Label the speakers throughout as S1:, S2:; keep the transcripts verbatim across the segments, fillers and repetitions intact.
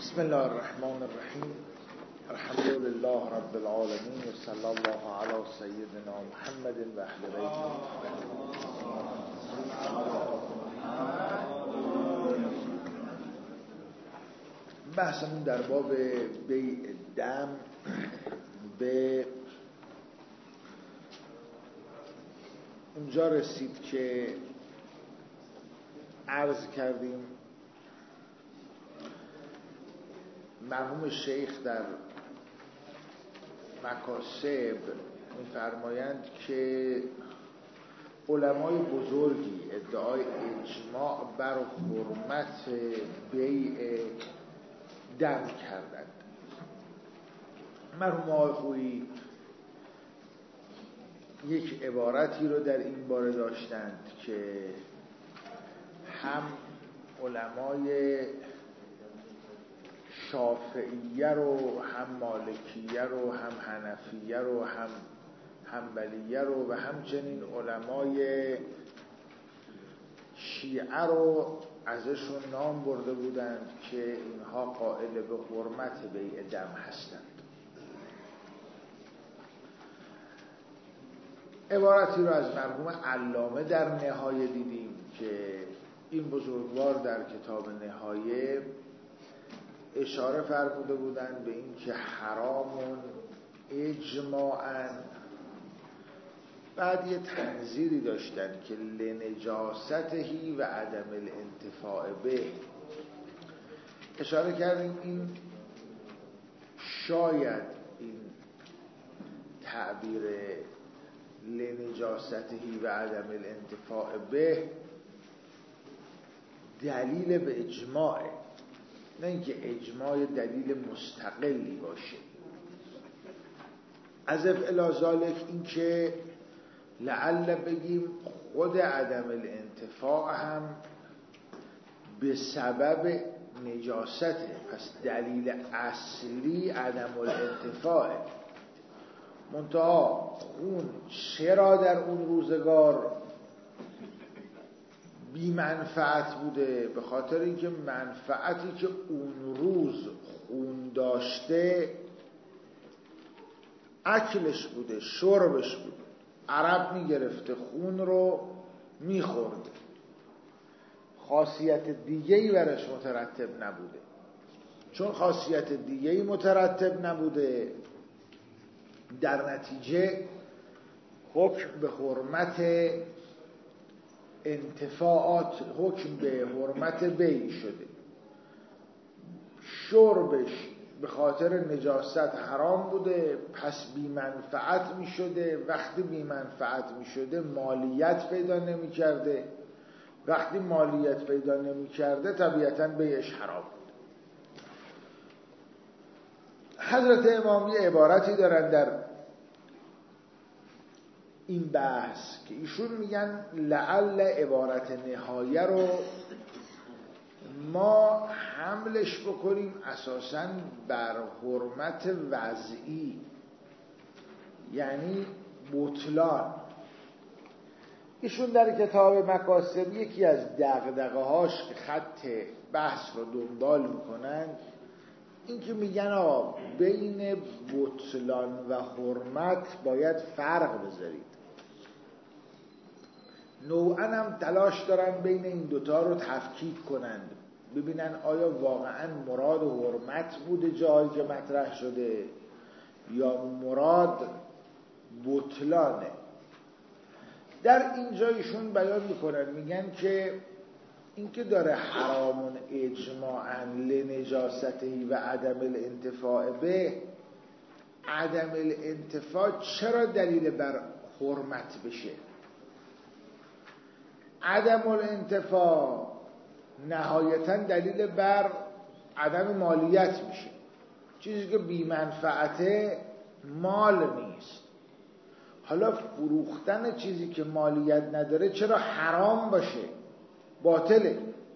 S1: بسم الله الرحمن الرحیم. الحمد لله رب العالمین و صلی الله علی سیدنا محمد و اهل بیته. بحثمون در باب بیع دم به اونجا رسید که عرض کردیم مرحوم شیخ در مکاسب می‌فرمایند که علمای بزرگی ادعای اجماع بر حرمت بیع دم کردند. مرحوم آقای خویی یک عبارتی رو در این باره داشتند که هم علمای شافعیه رو هم مالکیه رو هم حنفیه رو هم حنبلیه رو و همچنین علمای شیعه رو ازشون نام برده بودند که اینها قائل به حرمت بیع دم هستند. عبارتی رو از مرحوم علامه در نهایه دیدیم که این بزرگوار در کتاب نهایه اشاره فرموده بودند به این که حرامون اجماعاً. بعد یه تنظیری داشتن که لنجاستهی و عدم الانتفاع به. اشاره کردیم این شاید این تعبیر لنجاستهی و عدم الانتفاع به دلیل به اجماعه، نه اینکه اجماع دلیل مستقلی باشه. از الی ذالک این که لعل بگیم خود عدم الانتفاع هم به سبب نجاسته، پس دلیل اصلی عدم الانتفاعه. منتها خون چرا در اون روزگار بی منفعت بوده؟ به خاطر اینکه منفعتی که اون روز خون داشته اکلش بوده، شربش بوده. عرب میگرفته خون رو میخورده، خاصیت دیگه‌ای برش مترتب نبوده. چون خاصیت دیگه‌ای مترتب نبوده، در نتیجه حکم به حرمت انتفاعات، حکم به حرمت بیع شده. شربش به خاطر نجاست حرام بوده، پس بی منفعت می شده. وقتی بی منفعت می شده مالیت پیدا نمی کرده. وقتی مالیت پیدا نمی کرده طبیعتاً بیعش حرام بود. حضرت امام یه عبارتی دارن در این بحث که ایشون میگن لعل عبارت نهایه رو ما حملش بکنیم اساساً بر حرمت وضعی، یعنی بطلان. ایشون در کتاب مکاسب یکی از دغدغه‌هاش که خط بحث رو دنبال میکنن این که میگن آقا بین بطلان و حرمت باید فرق بذارید. نوعاً هم تلاش دارن بین این دوتا رو تفکیک کنند، ببینن آیا واقعاً مراد حرمت بوده جایی که مطرح شده یا مراد بطلانه. در اینجا ایشون بیان میکنن، میگن که این که داره حرامون اجماعاً لنجاستهی و عدم الانتفاع به، عدم الانتفاع چرا دلیل بر حرمت بشه؟ عدم الانتفاع نهایتاً دلیل بر عدم مالیت میشه. چیزی که بی منفعته مال نیست. حالا فروختن چیزی که مالیت نداره چرا حرام باشه؟ باطله.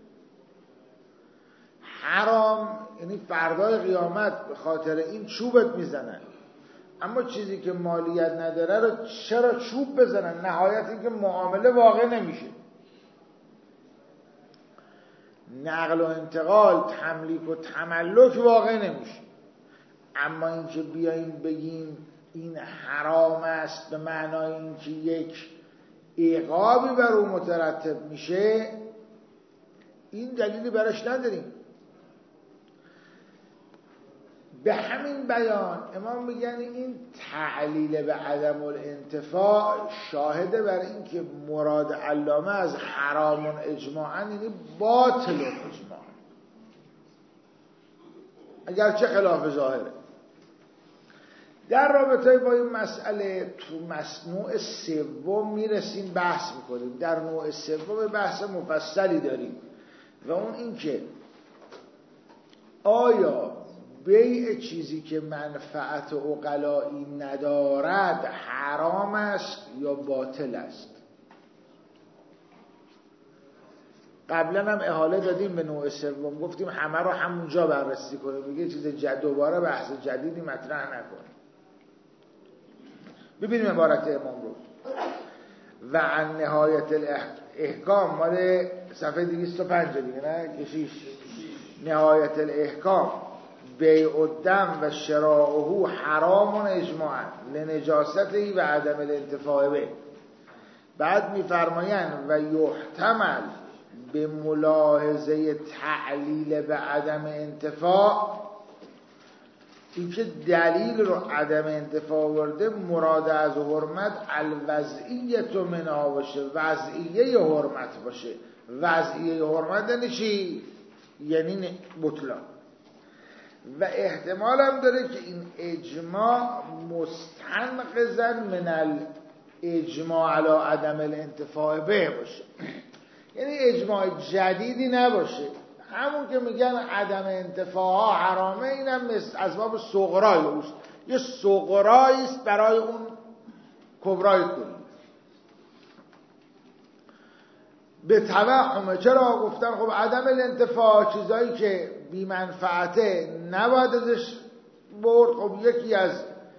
S1: حرام یعنی فردای قیامت به خاطر این چوبت میزنن، اما چیزی که مالیت نداره رو چرا چوب بزنن؟ نهایت این که معامله واقع نمیشه. نقل و انتقال، تملیک و تملک واقع نمیشه. اما اینکه بیاییم بگیم این حرام است به معنای اینکه یک عقابی بر او مترتب میشه، این دلیلی براش نداریم. به همین بیان امام میگن این تعلیل به عدم الانتفاع شاهده بر این که مراد علامه از حرام اجماعا یعنی باطل اجماعا، اگرچه خلاف ظاهره. در رابطه با این مسئله تو نوع سوم میرسیم بحث میکنیم. در نوع سوم بحث مفصلی داریم و اون این که آیا بیع چیزی که منفعت عقلایی ندارد حرام است یا باطل است؟ قبلا هم احاله دادیم به نوع سوم، گفتیم همه رو همونجا بررسی کنیم، میگه چیز جد دوباره بحث جدیدی مطرح نکنیم. ببینیم عبارت امام رو. و عن نهایت الاحکام، مال صفحه دویست و پنج دیگه نه کشیش. نهایت الاحکام بیع الدم و شراعه حرام اجماعا لنجاسته و عدم الانتفاع به. بعد میفرمایند و یحتمل به ملاحظه تعلیل به عدم انتفاع، این که دلیل رو عدم انتفاع ورده مراد از حرمت الوضعیت منها باشه، وضعیه حرمت باشه. وضعیه حرمت یعنی چی؟ یعنی بطلان. و احتمال هم داره که این اجماع مستنقضا من الاجماع علی عدم الانتفاع به باشه، یعنی اجماع جدیدی نباشه. همون که میگن عدم انتفاع ها حرامه، اینم مثل اسباب صغرای اوست، یه صغرایی است برای اون کبرای کلی. به توهم چرا گفتن خب عدم الانتفاع چیزایی که بی منفعته نباید ازش برد. خب یکی از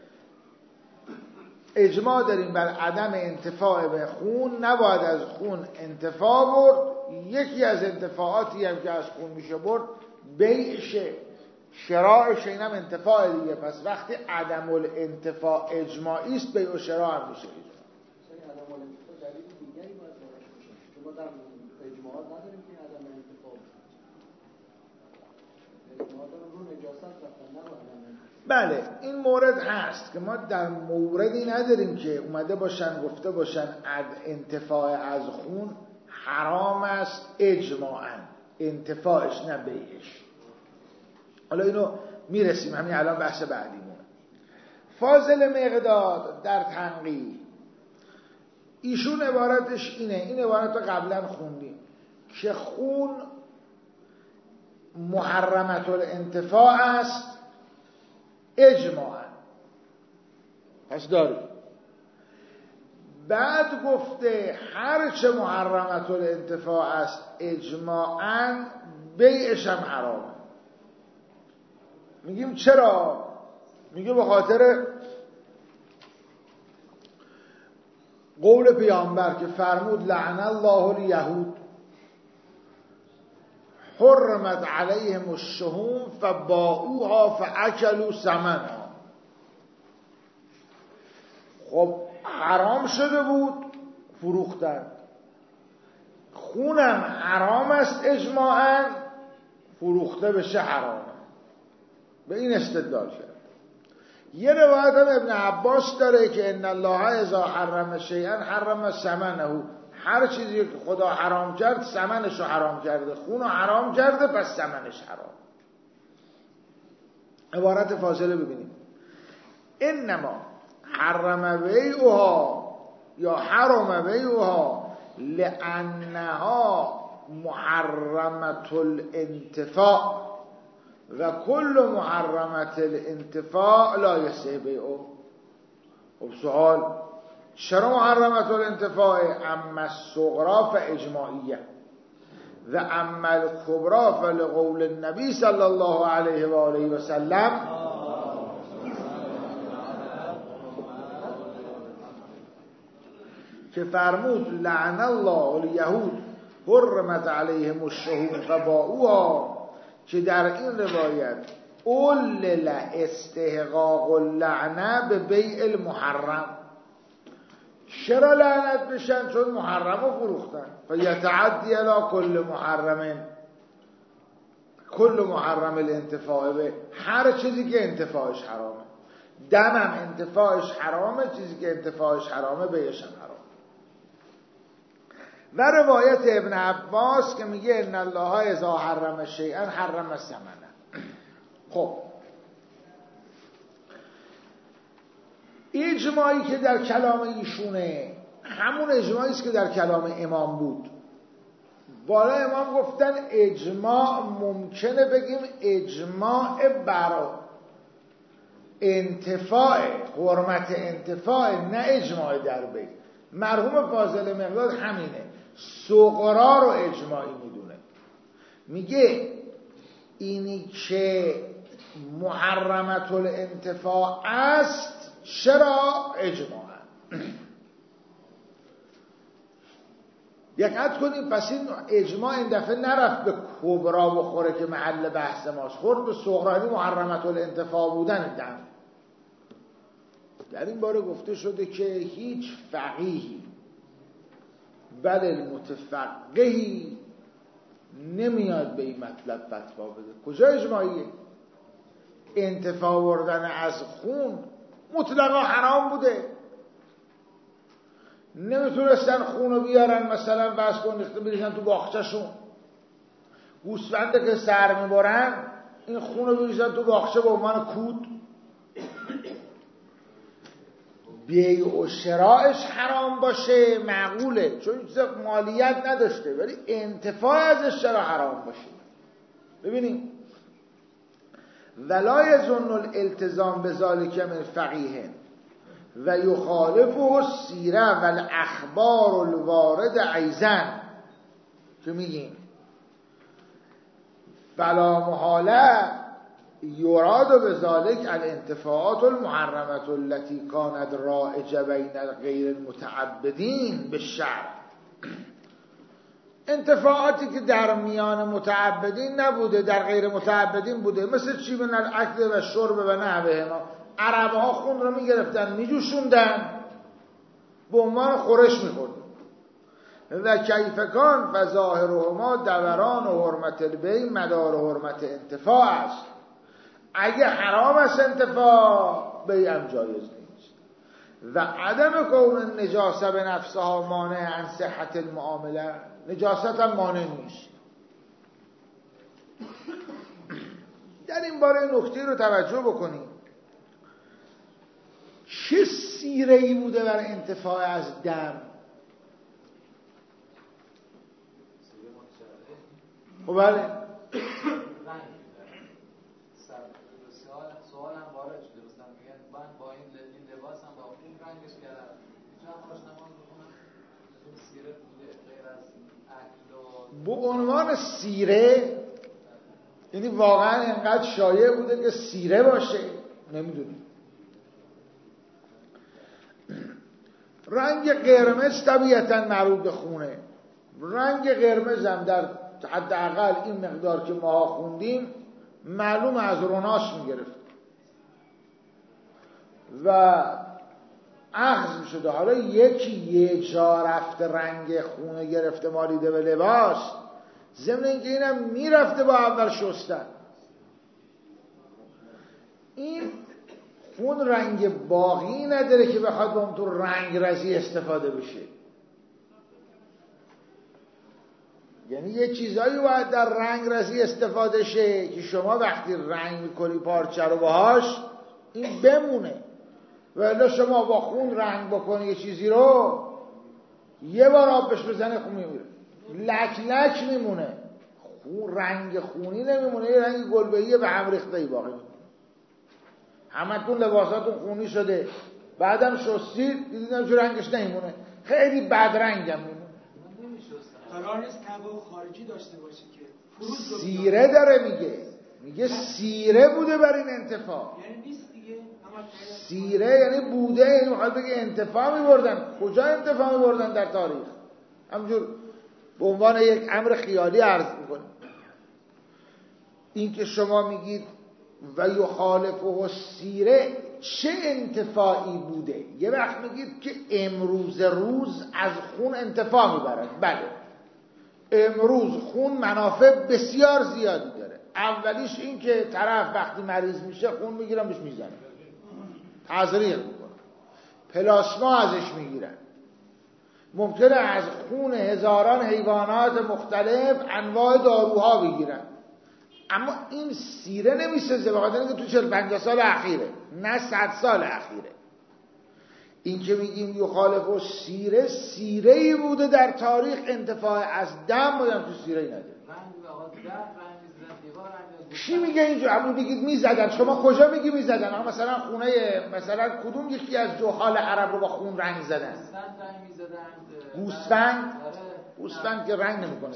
S1: اجماع داریم بر عدم انتفاع به خون، نباید از خون انتفاع برد. یکی از انتفاعاتی هم که از خون میشه برد بیعشه، شراعش، اینم انتفاع دیگه. پس وقتی عدم الانتفاع اجماعی است، بیع و شراع هم میشه.
S2: عدم الانتفاع دلیل دیگری باید براش باشه. ما در اجماعات نداریم که عدم الانتفاع اجماعات رو نجاست رفتن نباید.
S1: بله این مورد هست که ما در موردی نداریم که اومده باشن گفته باشن انتفاع از خون حرام است اجماعاً، انتفاعش نه بیعش. حالا اینو میرسیم، همین الان بحث بعدیمونه. فاضل مقداد در تنقیح ایشون عبارتش اینه، این عبارت رو قبلا خوندیم که خون محرمت الانتفاع است اجماعاً. پس داریم. بعد گفته هر چه محرمت الانتفاع است اجماعاً بیعش هم حرامه. میگیم چرا؟ میگه به خاطر قول پیامبر که فرمود لعن الله الیهود حرمت علیهم الشحوم فباعوها فاکلوا ثمنها. خب حرام شده بود فروختن، خونم حرام است اجماعاً، فروخته بشه حرامه. به این استدلال کرد. یه روایت هم ابن عباس داره که ان الله اذا حرم شیئا حرم ثمنه، هر چیزی که خدا حرام کرد ثمنش رو حرام کرده، خون رو حرام کرده پس ثمنش حرام. عبارت فاصله ببینیم. انما حرم بیعها یا حرم بیعها لانها محرمت الانتفاع و کل محرمت الانتفاع لا یصح بیعه. خب سوال چرا محرمت الانتفاع؟ اما الصغرا فاجماعیه و اما الکبرا فلقول النبی صلی الله علیه و آله و سلم که فرمود لعن الله الیهود حرمت علیهم الشهوم و با او که در این روایت علل استحقاق اللعنه به بیع المحرم. چرا لعنت بشن؟ چون محرم رو فروختن. فیتعدی الی کل محرم، کل محرم الانتفاع به، هر چیزی که انتفاعش حرامه. دمم انتفاعش حرامه، چیزی که انتفاعش حرامه بیعش هم حرامه. و روایت ابن عباس که میگه ان الله اذا حرم شیئا حرم ثمنه. خب اجماعی که در کلام ایشونه همون اجماعی است که در کلام امام بود. بالا امام گفتن اجماع ممکنه بگیم اجماع بر انتفاع، حرمت انتفاع، نه اجماع در بیع. مرحوم فاضل مقداد همینه، سغرا رو اجماعی میدونه. میگه اینی که محرمت الانتفاع است چرا اجماع؟ دقت کنیم، پس این اجماع این دفعه نرفت به کبرا بخوره که محل بحث ماست، خورد به صغرانی محرمت الانتفاع بودن دم. در این باره گفته شده که هیچ فقیهی بل المتفقهی نمیاد به این مطلب فتوا بده. کجا اجماعیه؟ انتفاع بردن از خون مطلقا حرام بوده، نمیتونستن خونو بیارن مثلا بس کن ریخته بریزن تو باغچه‌شون. گوسفنده که سر میبرن این خونو بریزن تو باغچه به عنوان کود. بیع و شرایش حرام باشه معقوله، چون چیز مالیت نداشته، ولی انتفاع ازش چرا حرام باشه؟ ببینیم ولا یظن الالتزام بذلک من فقیه و یخالفه السیره و الاخبار الوارد ایضا، که میگیم فلا محاله یراد بذلک الانتفاعات المحرمه التي كانت رائجه بین غیر المتعبدین بالشرع. انتفاعاتی که در میان متعبدین نبوده در غیر متعبدین بوده، مثل چی؟ من الاکل و شرب و نحوهما. عرب ها خون رو میگرفتن میجوشوندن به عنوان خورش میخوردن. و کیفکان و ظاهرهما دوران و حرمت البیع مدار و حرمت انتفاع است. اگه حرام است انتفاع، بیع هم جایز نیست. و عدم کون نجاسه به نفسها مانع عن صحت المعامله، نجاست هم مانع نیست. در این باره نکته رو توجه بکنیم، چه سیره‌ای بوده برای انتفاع از دم؟ خب بله
S3: سوال هم وارد شده بستم، میگن من با این لباس هم با این رنگش کردم میتونم باش نماز بخونم؟ سیره بوده غیر از اکل و
S1: به عنوان سیره، یعنی واقعا اینقدر شایع بوده که سیره باشه؟ نمیدونیم. رنگ قرمز طبیعتا مربوط به خونه. رنگ قرمز هم در حداقل این مقدار که ما خوندیم معلوم از روناش میگرفت و اخذ میشده. حالا یکی یه جا رفته رنگ خونه گرفته مالیده به لباس، ضمن اینکه اینم میرفته با اول شستن. این خون رنگ باقی نداره که بخواد با اون تو رنگ رزی استفاده بشه. یعنی یه چیزایی باید در رنگ رزی استفاده شه که شما وقتی رنگ میکنی پارچه رو باهاش این بمونه، ولی شما با خون رنگ بکنی یه چیزی رو یه بار آب بهش بزنه خون میمونه، لک لک میمونه، خون رنگ خونی نمیمونه، یه رنگ گلبه‌ای به هم ریخته ای باقی میمونه. همتون لباساتون خونی شده، بعدم شستید دیدیدم چه رنگش نمیمونه، خیلی بد رنگم میمونه.
S4: قرار نیست تبع خارجی داشته باشه که فروز
S1: سیره داره میگه میگه سیره بوده بر این انتفاع.
S4: یعنی نیست دیگه.
S1: سیره یعنی بوده، یعنی میخواد بگه انتفاع میبردن. کجا انتفاع میبردن در تاریخ؟ همجور به عنوان یک امر خیالی عرض میکنه. این که شما میگید و یخالفه السیره چه انتفاعی بوده؟ یه وقت میگید که امروز روز از خون انتفاع میبرد. بله، امروز خون منافع بسیار زیادی داره. اولیش این که طرف وقتی مریض میشه خون میگیرن بهش میزنن، تزریق میکنن، پلاسما ازش میگیرن، ممکنه از خون هزاران حیوانات مختلف انواع داروها بگیرن. اما این سیره نمیسازه، بخاطر اینکه تو چهل پنجاه سال اخیره، نه صد سال اخیره. این که میگیم یخالف و سیره، سیره‌ای بوده در تاریخ انتفاع از دم بودن، تو سیره‌ای نداره. چی میگه اینجا؟ همون میگید میزدن، شما کجا میگی میزدن؟ ها مثلا خونه مثلا کدوم یکی از جهال عرب رو با خون رنگ زدن؟ گوسفند؟ گوسفند که رنگ نمیکنه.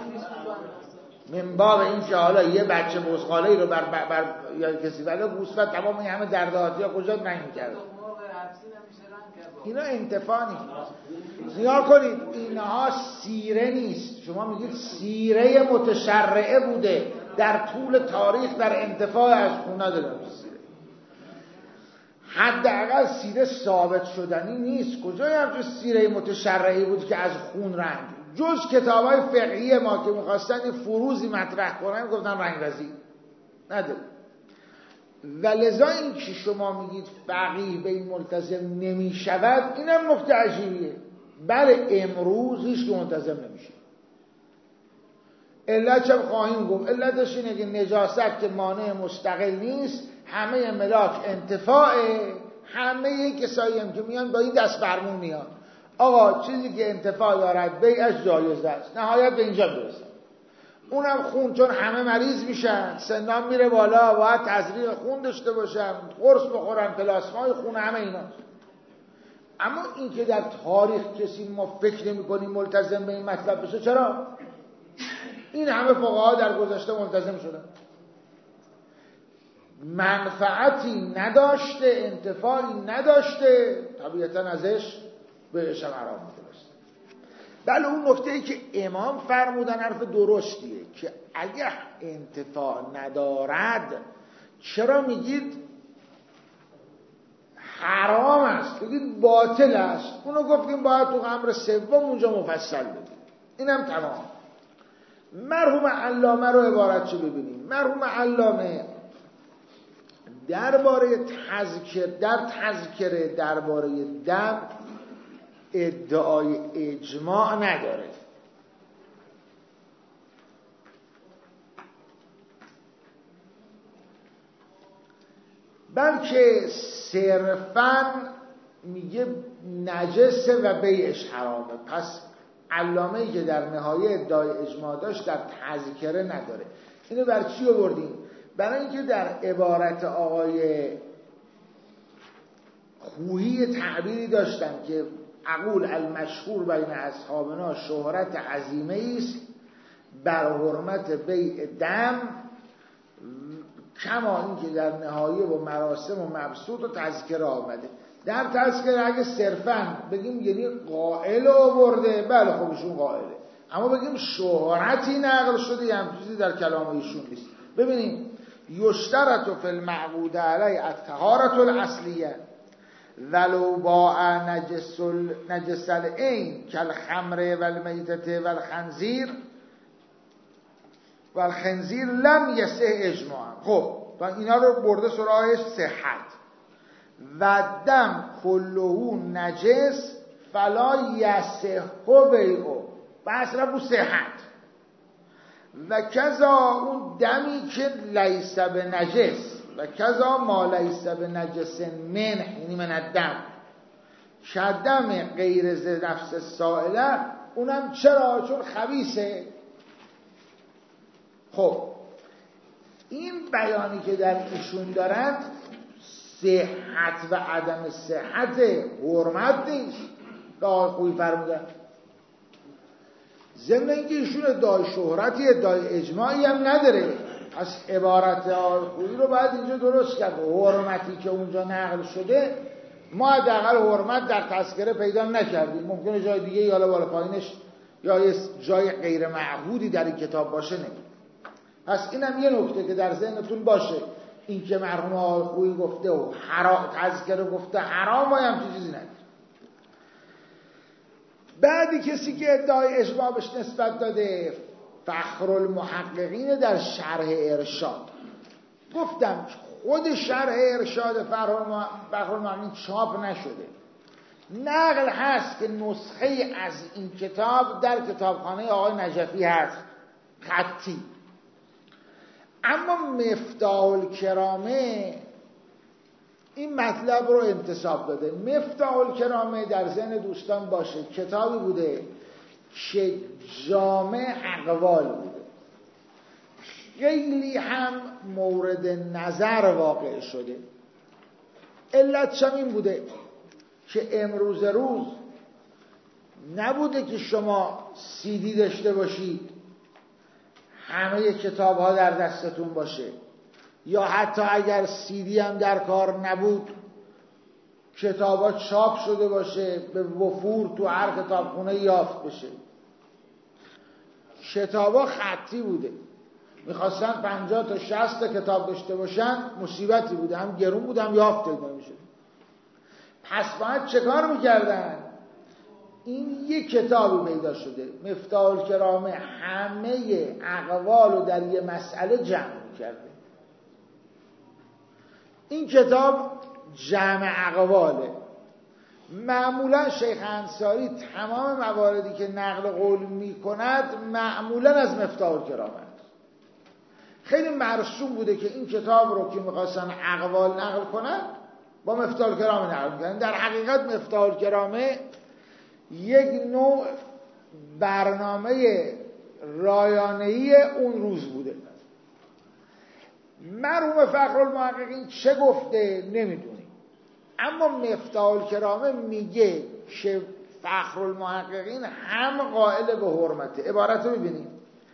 S1: من باب این که حالا یه بچه بزغاله‌ای رو بر, بر, بر یا کسی ولی گوسفند تمام این همه دردهاتی ها کجا رنگ میکرده؟ اینا انتفاع نیست. نگاه کنید، اینها سیره نیست. شما میگید سیره متشرعه بوده در طول تاریخ در انتفاع از خون ندارم. سیره حداقل سیره ثابت شدنی نیست. کجای همچون سیره متشرعی بود که از خون رنگ؟ جز کتابای فقهی ما که میخواستن این فروزی مطرح کنن گفتن رنگرزی نداره. و لذا این که شما میگید فقیه به این ملتزم نمیشود، اینم نکته عجیبیه. بله امروز هیچ که ملتزم نمیشه. علت چه خواهیم گفت؟ علتش اینه که نجاست که مانع مستقل نیست، همه ملاک انتفاعه، همه کسایی هم که میان با این دست فرمون میان آقا چیزی که انتفاع دارد بیعش جایز است. نهایت به اینجا برسه. اونم خون، چون همه مریض میشن، سنان میره بالا، باید تزریق خون داشته باشن، قرص بخورن، پلاسمای خون، همه اینا. اما این که در تاریخ کسی ما فکر نمی کنیم ملتزم به این مطلب بشه، چرا؟ این همه فقها در گذشته ملتزم شدن، منفعتی نداشته، انتفاعی نداشته، طبیعتا ازش بهش هم حرام می‌کنه. بله اون نکته‌ای که امام فرمودن حرف درستیه که اگه انتفاع ندارد چرا میگید حرام است، بگید باطل است. اونو گفتیم باید تو امر سوم اونجا مفصل بگیم. اینم تمام. مرحوم علامه رو عبارت چه ببینیم. مرحوم علامه درباره تذکر در تذکره درباره دم ادعای اجماع نداره. بلکه صرفاً میگه نجسه و بیعش حرامه. پس علامه‌ای که در نهایه ادعای اجماع داشت در تذکره نداره. اینو بر چی آوردیم؟ برای اینکه در عبارت آقای خویی تعبیری داشتن که اقول المشهور بین اصحابنا شهرت عظیمه است بر حرمت بیع دم، کما این که در نهایه و مراسم و مبسوط و تذکره آمده. در تذکره اگه صرفاً بگیم یعنی قائل آورده، بله خب ایشون قائله، اما بگیم شهرتی نقل شده یه هم چیزی در کلام ایشون نیست. ببینیم یشترط فی المعقود علی الطهارة الاصلیه ولو باع نجس نجس العین کالخمر والمیتة والخنزیر والخنزیر لم یصح اجماعا. خب اینا رو برده سراغش صحت. و دم کلهو نجس فلا یصح بیعه، بس رو صحت. و کذا اون دمی که لیس به نجس و کذا ما لیس به نجس من، یعنی من الدم کدم غیر ز نفس سائله، اونم چرا؟ چون خبیثه. خب این بیانی که در ایشون دارند صحت و عدم صحت حرمت نیست که آقای خویی فرمودن. ضمن اینکه ایشون ادعای شهرتی ادعای اجماعی هم نداره. از عبارت آقای خویی رو باید اینجا درست کرد. حرمتی که اونجا نقل شده ما حداقل حرمت در تذکره پیدا نکردیم، ممکنه جای دیگه یالا بالا پایینش یا یه جای غیر معهودی در این کتاب باشه نمیگه. پس اینم یه نکته که در ذهنتون باشه، این که مرحوم آقای خویی گفته و حرام تذکره گفته حرام و همچین چیزی نگه. بعدی کسی که ادعای اجماع بهش نسبت داده فخرالمحققین در شرح ارشاد. گفتم خود شرح ارشاد فخرالمحققین چاپ نشده، نقل هست که نسخه از این کتاب در کتابخانه آقای نجفی هست خطی، اما مفتاح الکرامه این مطلب رو انتساب داده. مفتاح الکرامه در ذهن دوستان باشه کتابی بوده که جامع اقوال بوده، خیلی هم مورد نظر واقع شده. علتش هم این بوده که امروز روز نبوده که شما سیدی داشته باشید همه کتاب ها در دستتون باشه، یا حتی اگر سیدی هم در کار نبود کتاب ها چاپ شده باشه به وفور تو هر کتابخونه یافت بشه. کتاب ها خطی بوده، میخواستن پنجاه تا شصت تا کتاب داشته باشن مصیبتی بوده، هم گرون بوده هم یافت پیدا میشد. پس باید چه کار میکردن؟ این یک کتابی پیدا شده مفتاح الکرامه، همه اقوال رو در یه مسئله جمع کرده. این کتاب جمع اقواله. معمولا شیخ انصاری تمام مواردی که نقل قول میکند معمولا از مفتاح الکرامه است. خیلی مرسوم بوده که این کتاب رو که میخواستن اقوال نقل کنن با مفتاح الکرامه نقل میکنن. در حقیقت مفتاح الکرامه یک نوع برنامه رایانه‌ای اون روز بوده. مرحوم فخرالمحققین چه گفته نمیدونیم، اما مفتاح الکرامه میگه که فخرالمحققین هم قائل به حرمته. عبارت رو ببینیم: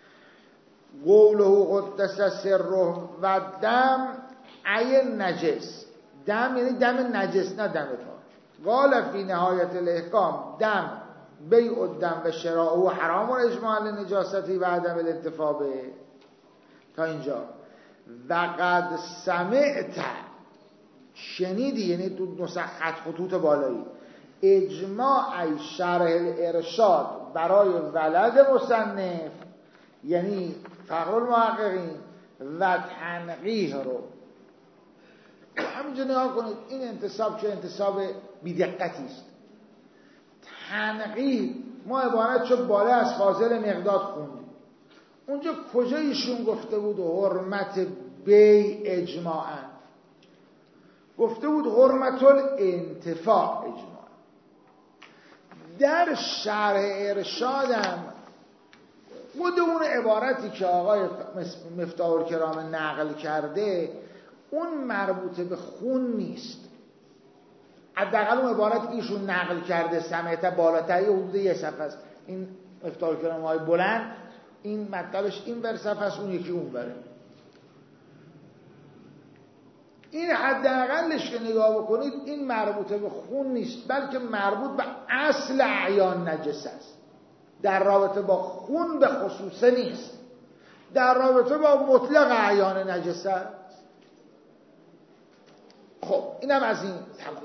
S1: قوله قدس سره و دم ای نجس. دم یعنی دم نجس نه دم پاک. قال فی نهایت الاحکام دم بیع الدم و شراء و حرام و اجماع لنجاستی و عدم الانتفاع به. تا اینجا و قد سمعت، شنیدی، یعنی تو نسخت خطوط بالایی، اجماع ای شرح الارشاد برای ولد مصنف یعنی فخرالمحققین و تنقیح رو. همینجا نگاه کنید، این انتصاب چه انتصاب بی‌دقتی است. تنقیح ما عبارت شد بالا از فاضل مقداد خوندیم. اونجا کجا ایشون گفته بود حرمت بی اجماعا؟ گفته بود حرمت الانتفاع اجماعا. در شرح ارشادم خود اون عبارتی که آقای مفتاح الکرامه نقل کرده اون مربوط به خون نیست. حداقل اون عبارتی که ایشون نقل کرده سمعت بالاتر یه حدود یه صفحه است. این مفتاح الکرامه های بلند این مطلبش این ور صفحه است، اون یکی اون بره. این حداقلش که نگاه بکنید این مربوط به خون نیست، بلکه مربوط به اصل اعیان نجس است. در رابطه با خون به خصوصه نیست، در رابطه با مطلق اعیان نجس است. خب اینم از این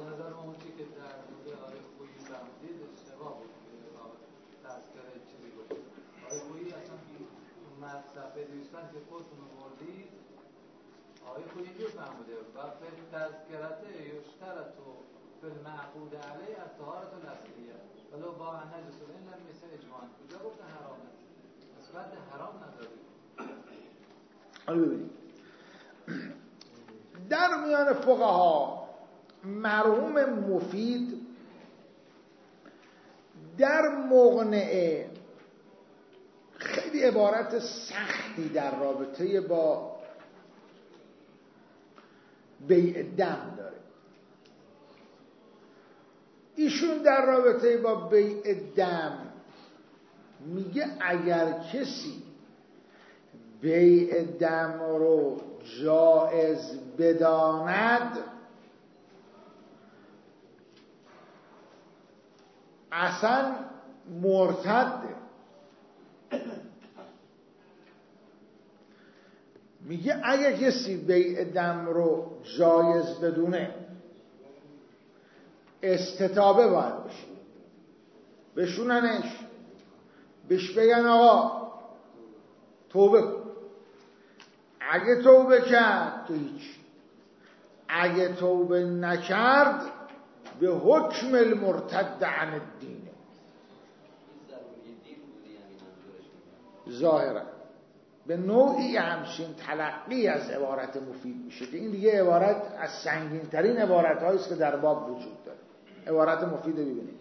S3: آقای خویی جو فهمده و فیل تذکرته یشترط فی المعقود علیه از طهارت الاصلیه ولو با نجس این لم مثل اجماع. کجا گفته حرام است؟ نسبت حرام نداری.
S1: حالا ببینید در میان فقها مرحوم مفید در مقنعه خیلی عبارت سختی در رابطه با بیع دم داره. ایشون در رابطه با بیع دم میگه اگر کسی بیع دم رو جائز بداند اصلا مرتده. میگه اگه کسی بیع دم رو جایز بدونه استتابه باید بشه، بشوننش، بهش بگن آقا توبه کن. اگه توبه کرد که هیچ، اگه توبه نکرد به حکم المرتد عن الدین. ظاهرا به نوعی همچین تلقی از عبارت مفید میشه که این دیگه عبارت از سنگین ترین عبارت هایی است که در باب وجود داره. عبارت مفید رو ببینید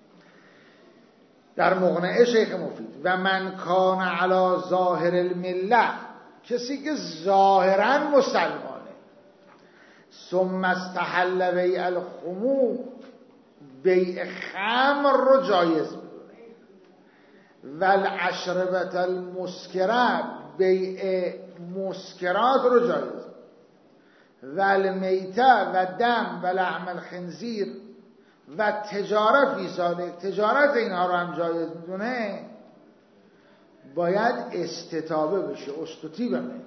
S1: در مقنعه شیخ مفید: و من کان علی ظاهر المله، کسی که ظاهرا مسلمانه، ثم استحل بیع الخمور، بیع خمر رو جایز بدونه، و الاشربة المسکرات، بیع مسکرات رو جایز، و المیته و دم و لحم الخنزیر و تجارت فی ذالک، تجارت اینها رو هم جایز میدونه، باید استتابه بشه. استطیبه می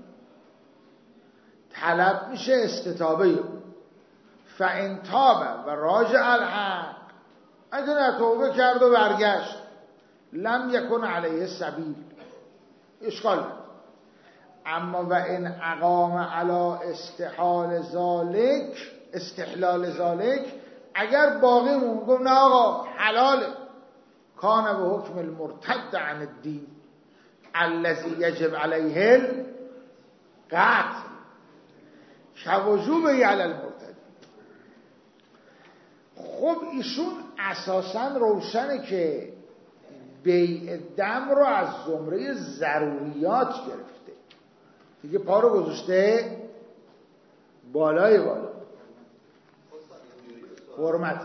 S1: طلب میشه استتابه. فان تاب و راجع الحق، اگه نه توبه کرد و برگشت، لم یکن علیه سبیل، اشکال نداره. اما و ان اقام علی استحال ذالک، استحلال ذالک، اگر باقی مون گفت نه آقا حلاله، کان به حکم المرتد عن الدین الذی یجب علیه القتل كوجوبه علی المرتد. خب ایشون اساسا روشنه که بیع دم رو از زمره ضروریات گرفته دیگه، پا رو گذاشته بالای بالا حرمت.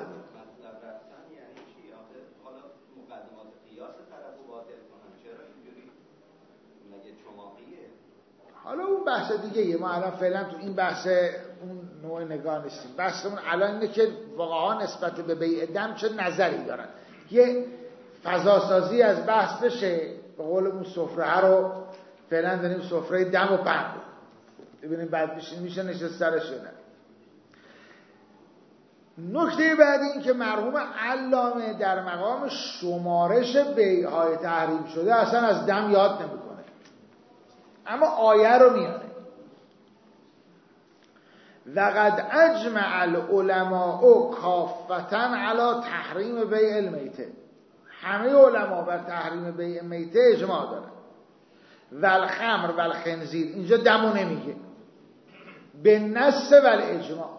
S1: حالا اون بحث دیگه یه، ما الان فعلا تو این بحث اون نوع نگاه نیستیم. بحثمون الان اینه که واقعا نسبت به بیع دم چه نظری دارن، یه فضاسازی از بحث بشه. به قول اون سفره رو فعلا داریم سفره دم و پند، ببینیم بعد بشین میشه نشست سرش نه. نکته بعدی این که مرحوم علامه در مقام شمارش بیع‌های تحریم شده اصلا از دم یاد نمیکنه، اما آیه رو میاره: وقد اجمع العلماء کافة علی تحریم بیع المیته، همه علما بر تحریم بیع میته اجماع دارن. والخمر والخنزیر، اینجا دمو نمیگه، به نص والاجماع،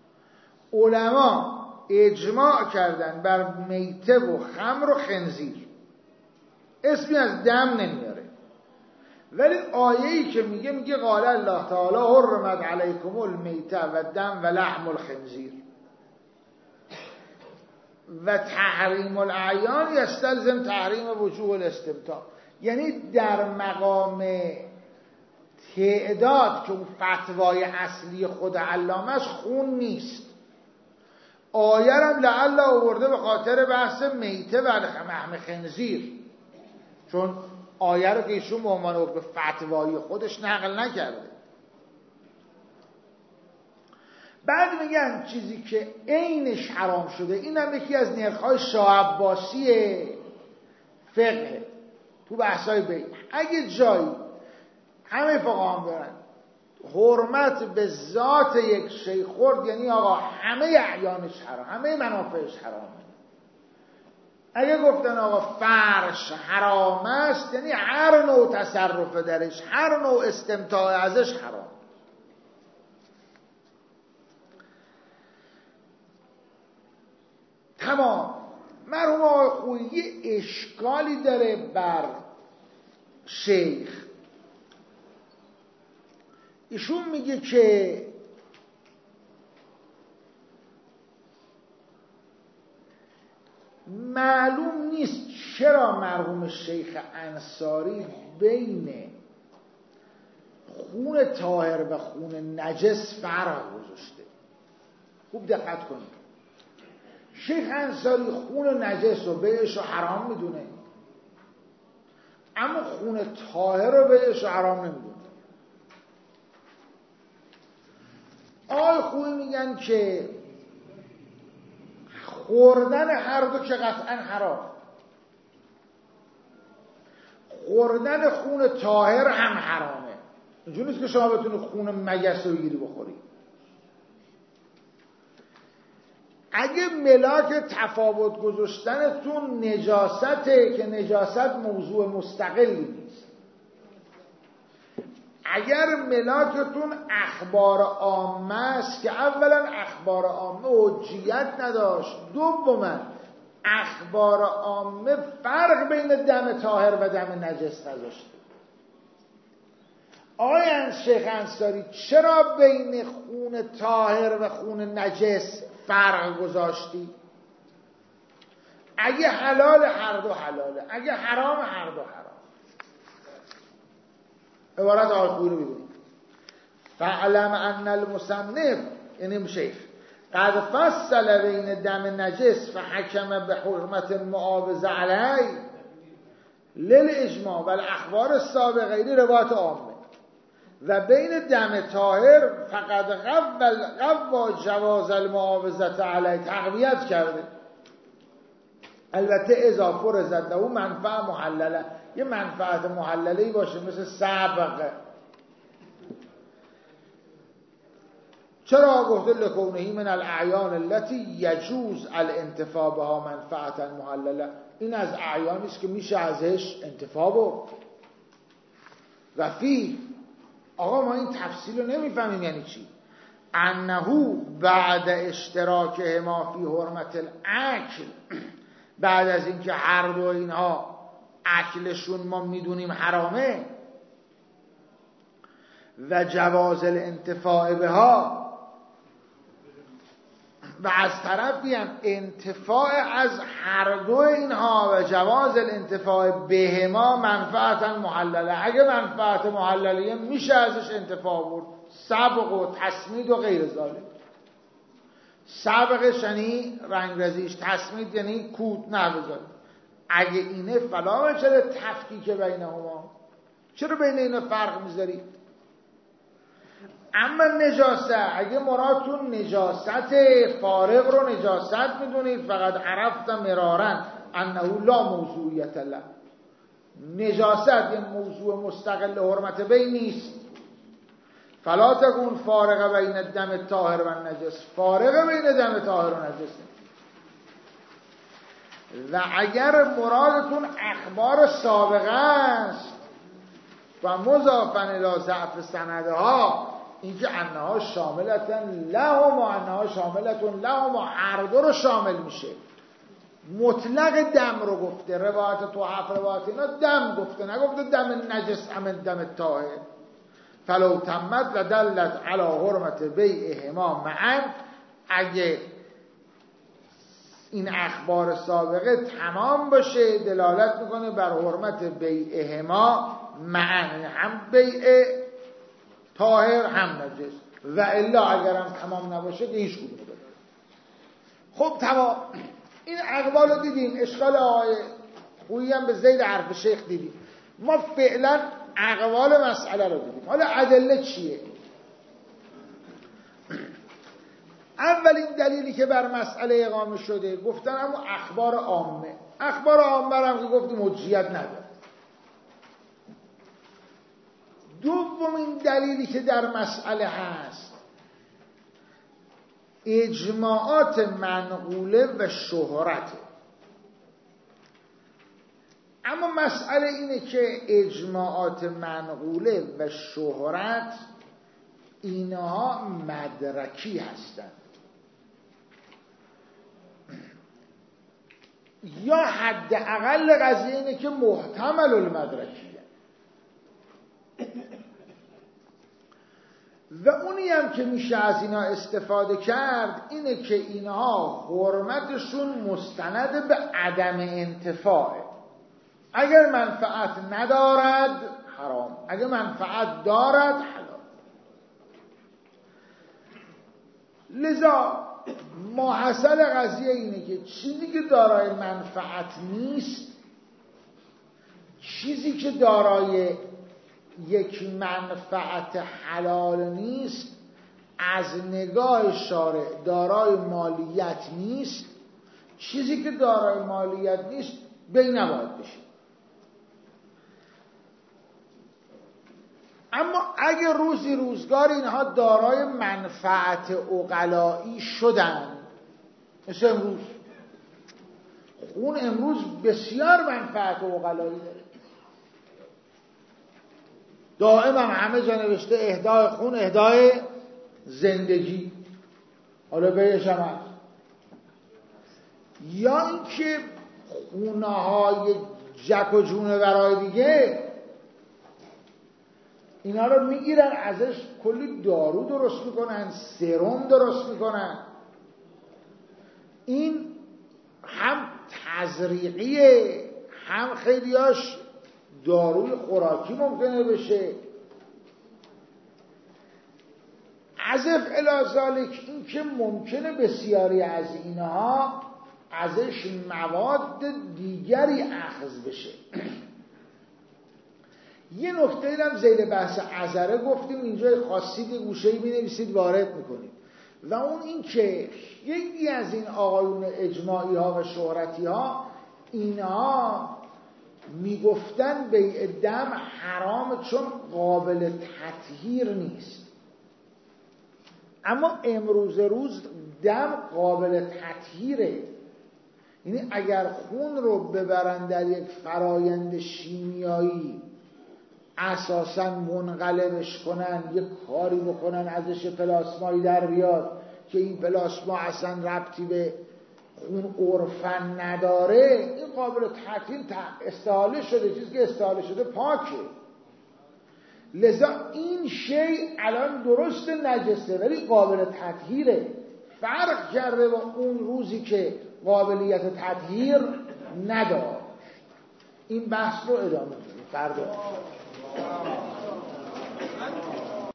S1: علما اجماع کردن بر میته و خمر و خنزیر، اسمی از دم نمیاره. ولی آیه‌ای که میگه میگه قال الله تعالی حرمت علیکم المیته و دم و لحم الخنزیر و تحریم الاعیان یستلزم تحریم وجوه الاستمتاع. یعنی در مقام تعداد که اون فتوای اصلی خود علامه‌اش خون نیست، آیه هم لعل آورده به خاطر بحث میته و لحم خنزیر، چون آیه رو که ایشون به عنوان به فتوای خودش نقل نکرده. بعد میگن چیزی که عینش حرام شده، این هم یکی از نرخ‌های شاه عباسی فقه تو بحث‌های بیع. اگه جایی همه فقها هم دارن حرمت به ذات یک شی خورد، یعنی آقا همه اعیانش حرام، همه منافعش حرامه. اگه گفتن آقا فرش حرام است، یعنی هر نوع تصرف درش، هر نوع استمتاع ازش حرام. تمام. مرحوم آقای خویی یه اشکالی داره بر شیخ. ایشون میگه که معلوم نیست چرا مرحوم شیخ انصاری بین خون طاهر و خون نجس فرق گذاشته. خوب دقت کنید. شیخ انصاری خون نجس رو بیعش رو حرام میدونه، اما خون طاهر رو بیعش رو حرام نمیدونه. خوبی میگن که خوردن هر دو که قطعا حرام، خوردن خون طاهر هم حرامه. اینجوری نیست که شما بتونید خون مگس رو بگیری بخوری. اگه ملاک تفاوت گذاشتنتون نجاسته که نجاست موضوع مستقلی نیست، اگر ملاکتون اخبار عامه است که اولا اخبار عامه حجیت نداشت، دوما اخبار عامه فرق بین دم طاهر و دم نجس نذاشته. آقای شیخ انصاری چرا بین خون طاهر و خون نجس فرق گذاشتی؟ اگه حلال هر دو حلاله، اگه حرام هر دو حرام. عبارت آقای خویی رو ببینید. فعلم ان المصنف یعنی شیخ قد فصل بین دم نجس فحکم به حرمت المعاوضه علی للاجماع و الاخبار السابقه، این روایت عامه، و بین دم طاهر فقط قبل قبل جواز المعاوضه علی تقویت کرده. البته اضافه رزد له منفعه محلله، یه منفعت محلله‌ای باشه مثل سبق. چرا گفته لکونهی من الاعیان التي یجوز الانتفاع بها منفعتا محلله؟ این از اعیانی است که میشه ازش انتفاع برد. و فی آقا ما این تفصیل رو نمیفهمیم یعنی چی. انه بعد اشتراکهما فی حرمت الاکل، بعد از اینکه هر دو اینها اکلشون ما میدونیم حرامه، و جواز الانتفاع بها، و از طرفی هم انتفاع از هر دو اینها و جواز الانتفاع بهما منفعتا محلله. اگه منفعت محللیه میشه ازش انتفاع برد، سبق و تسمید و غیر ذالک. سبقش یعنی رنگرزیش، تسمید یعنی کود نبذاره. اگه اینه فلا چرا تفکیک بینهما؟ چرا بین اینا فرق میذارید؟ اما نجاسه، اگه مرادتون نجاست فارغ رو نجاست میدونید، فقط عرفت مرارن انه لا موضوعیت له، نجاست یه موضوع مستقل حرمت بین نیست. فلا تکون فارغ بین دم طاهر و نجس، فارغ بین دم طاهر و نجس. و اگر مرادتون اخبار سابقه است و مضافاً الی ضعف سندها، اینکه انها شاملتن لهم و انها شاملتون لهم و هر دو رو شامل میشه. مطلق دم رو گفته، روایت تو حف روایت اینا دم گفته، نگفته دم نجس هم دم طاهر. فلو تمت لدلت علی حرمت بیعهما معا، اگه این اخبار سابقه تمام باشه دلالت میکنه بر حرمت بیعهما معا، هم بیع طاهر هم نجس، و الا اگر هم تمام نباشه که هیچ کدوم بده. خب تمام این اقوال رو دیدیم، اشکال آقای خویی هم به زید حرف شیخ دیدیم. ما فعلا اقوال مسئله رو دیدیم. حالا ادله چیه؟ اولین دلیلی که بر مسئله اقامه شده گفتن اما اخبار عامه. اخبار عامه هم که گفتیم حجیت نداره. دومین دلیلی که در مسئله هست اجماعات منقوله و شهرته. اما مسئله اینه که اجماعات منقوله و شهرت اینها مدرکی هستند، یا حداقل قضیه اینه که محتمل المدرکیه. و اونی هم که میشه از اینا استفاده کرد اینه که اینها حرمتشون مستند به عدم انتفاعه. اگر منفعت ندارد حرام، اگر منفعت دارد حلال. لذا ماحصل قضیه اینه که چیزی که دارای منفعت نیست، چیزی که دارای یک منفعت حلال نیست، از نگاه شارع دارای مالیت نیست، چیزی که دارای مالیت نیست بی نباید بشه. اما اگه روزی روزگار اینها دارای منفعت عقلایی شدن، مثل امروز، خون امروز بسیار منفعت عقلایی داره، دائما همه جا نوشته اهدای خون اهدای زندگی، حالا بهش هم هست. یا اینکه خونه های جک و جونه برای دیگه اینا رو میگیرن ازش کلی دارو درست میکنن، سرم درست میکنن. این هم تزریقیه، هم خیلیاش داروی خوراکی ممکنه بشه. عزف الازالک این که ممکنه بسیاری از اینها ازش مواد دیگری اخذ بشه. یه نکته اینم زیر بحث عذره گفتیم، اینجا خاصید گوشه‌ای می‌نویسید وارد می‌کنید، و اون این که یکی از این آقایون اجماعی ها و شهرتی ها اینها میگفتن بیع دم حرام چون قابل تطهیر نیست. اما امروز روز دم قابل تطهیره، یعنی اگر خون رو ببرن در یک فرایند شیمیایی اساساً منقلبش کنن، یک کاری بکنن ازش پلاسمایی در بیاد که این پلاسما اصلا ربطی به خون عرفن نداره، این قابل تطهیر استحاله شده، چیزی که استحاله شده پاکه. لذا این شی الان درست نجسه ولی قابل تطهیره، فرق کرده با اون روزی که قابلیت تطهیر نداره. این بحث رو ادامه بدیم فردا.